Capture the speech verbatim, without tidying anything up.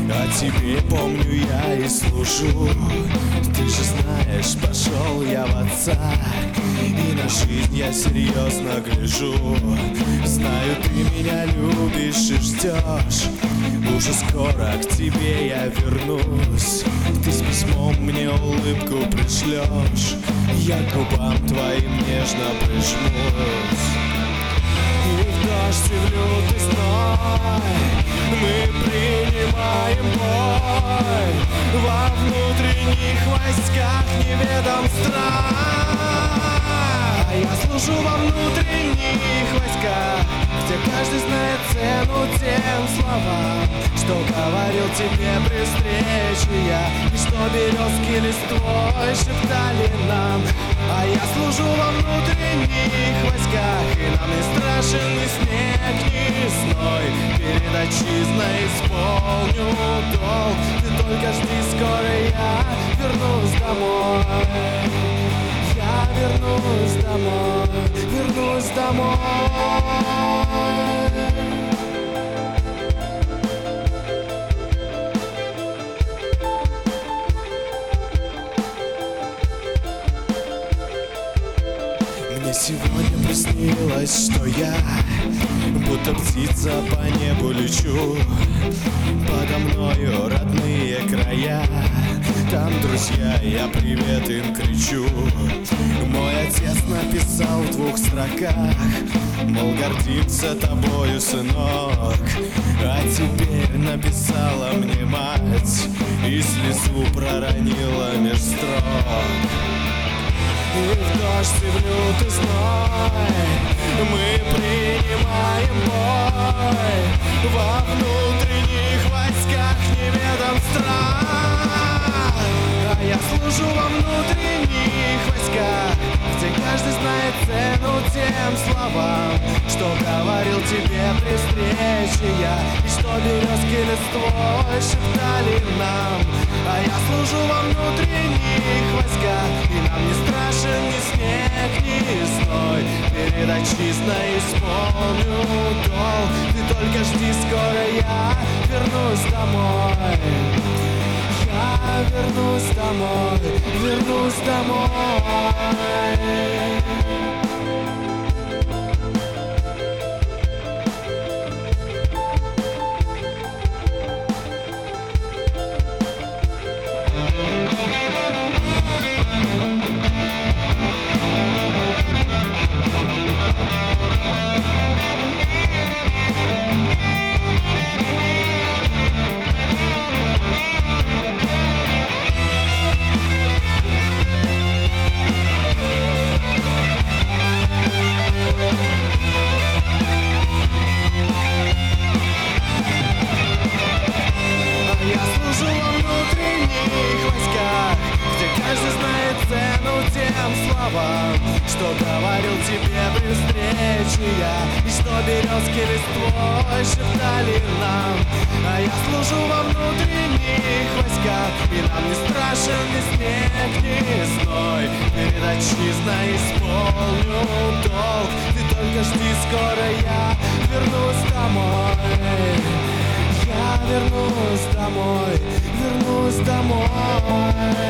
А тебе, помню, я и служу. Ты же знаешь, пошел я в отца, и на жизнь я серьезно гляжу. Знаю, ты меня любишь и ждешь. Уже скоро к тебе я вернусь. Ты с письмом мне улыбку пришлешь, я к губам твоим нежно прижмусь. И в дождь, и в лютый зной мы принимаем бой во внутренних войсках неведом стран. А я служу во внутренних войсках, где каждый знает цену тем словам, что говорил тебе при встрече я, и что березки листвой шептали нам. А я служу во внутренних войсках, и нам не страшен ни снег, ни зной. Перед отчизной исполню долг. Ты только жди, скоро я вернусь домой. Я вернусь домой, вернусь домой. Мне сегодня приснилось, что я будто птица по небу лечу. Подо мною родные края, там друзья, я привет им кричу. Мой отец написал в двух строках, мол, гордится тобою, сынок. А теперь написала мне мать и слезу проронила меж строк. И в дождь, и в лютый зной мы принимаем бой во внутренних войсках неведом стран. А я служу во внутренних войсках, где каждый знает цену тем словам, что говорил тебе при встрече я, и что березки листвой шептали нам. А я служу во внутренних войсках, и нам не страшен ни снег, ни зной. Перед отчизной исполню долг. Ты только жди, скоро я вернусь домой. Я вернусь домой, вернусь домой. Что говорил тебе при встрече я, и что березки листвой шептали нам. А я служу во внутренних войсках, и нам не страшен ни снег, ни зной. Перед отчизной исполню долг. Ты только жди, скоро я вернусь домой. Я вернусь домой, вернусь домой.